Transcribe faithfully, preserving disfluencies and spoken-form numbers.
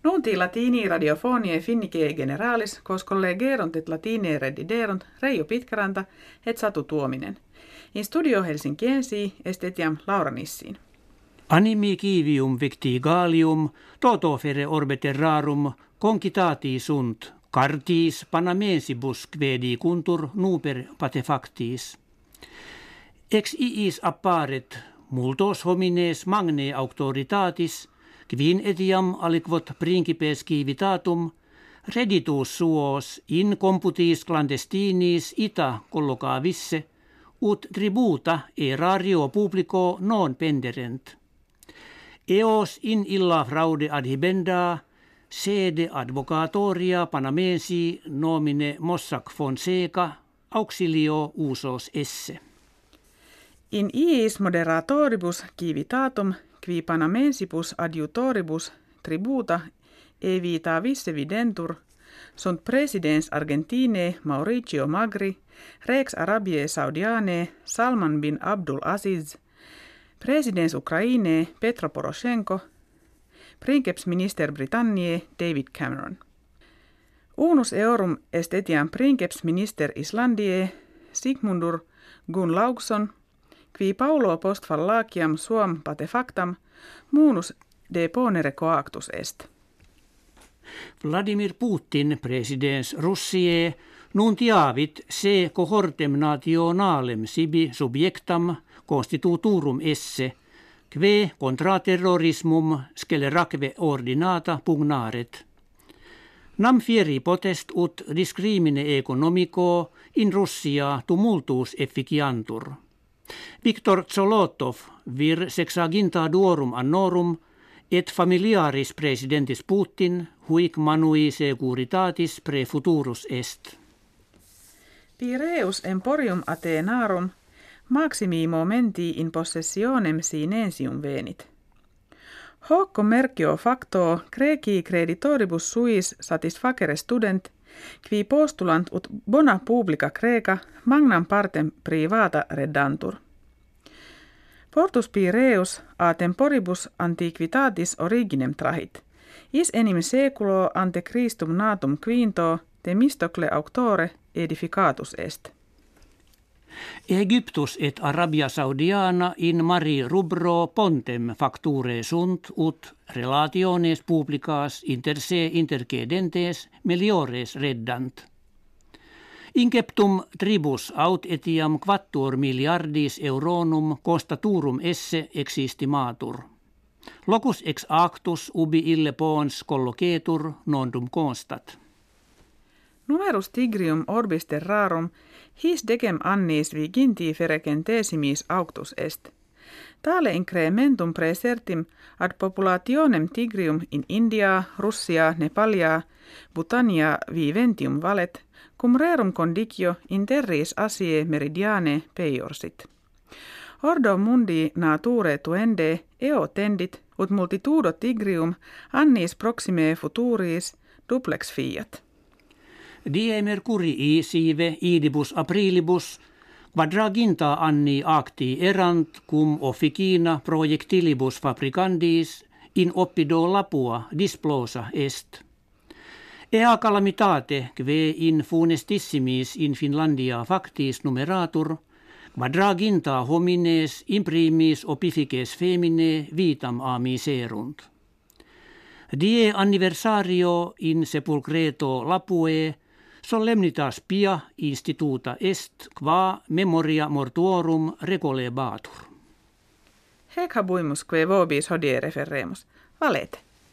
Nunti latini radiofonie finnike generalis, kos collegerunt et latine rediderunt Reijo Pitkäranta et Satu Tuominen. In studio Helsinkiensi est etiam Laura Nissin. Animi kivium victigalium, toto fere orbiter rarum, concitati sunt, cartis panamensibus quedi cuntur nuper patefactis. Ex iis apparet multos homines magne auctoritatis, quin etiam aliquot principes civitatum, reditus suos in computis clandestinis ita collocavisse, ut tributa erario publico non penderent. Eos in illa fraude adhibenda, sede advocatoria panamensi nomine Mossack Fonseca, auxilio usos esse. In iis moderatoribus civitatum, qui panamensibus adjutoribus tributa evita visse videntur, sunt presidens Argentinae Mauricio Macri, Rex Arabiae Saudianae Salman bin Abdul Aziz, presidens Ukrainae Petro Poroshenko, princeps minister Britanniae David Cameron. Unus eorum est etiam princeps minister Islandiae Sigmundur Gunnlaugsson, qui Paulo post fallaciam suam patefactam munus de ponere coactus est. Vladimir Putin, presidens Russiae, nuntiavit se cohortem nationalem sibi subjectam constituturum esse, kve contra terrorismum sceleraque ordinata pugnaret. Nam fieri potest ut discrimine economico in Russia tumultus efficiantur. Viktor Zolotov vir sexagintaduorum annorum et familiaris presidentis Putin huic manui securitatis pre futurus est. Pireus emporium Athenarum maximi momenti in possessionem sinensium venit. Hoc commercio facto Greci creditoribus suis satisfacere student, qui postulant ut bona publica Graeca magnam partem privata reddantur. Portus Pireus a temporibus antiquitatis originem trahit, is enim seculo ante Christum natum quinto Themistocle auctore edificatus est. Egyptus et Arabia Saudiana in mari rubro pontem facture sunt ut relationes publicas inter se intercedentes meliores reddant. Inceptum tribus aut etiam quattuor miliardis euronum constaturum esse existimatur. Locus ex actus ubi ille pons collocetur nondum constat. Numerus tigrium orbis terrarum his decem annis viginti ferecentesimis auctus est. Tale incrementum praesertim ad populationem tigrium in India, Russia, Nepalia, Bhutania viventium valet, cum rerum condicio in terris Asiae meridiane peiorsit. Ordo mundi nature tuende eo tendit, ut multitudo tigrium annis proxime futuris duplex fiat. Die Mercurii sive idibus aprilibus quadraginta anni acti erant cum officina projectilibus fabricandis in oppido Lapua displosa est. Ea calamitate kve in funestissimis in Finlandia factis numeratur, quadraginta homines imprimis opifices femine vitam a miserunt. Die anniversario in sepulcreto Lapue solemnitas pia instituta est qua memoria mortuorum recolebatur. Hec habuimus kve vobis hodie referremus. Valete.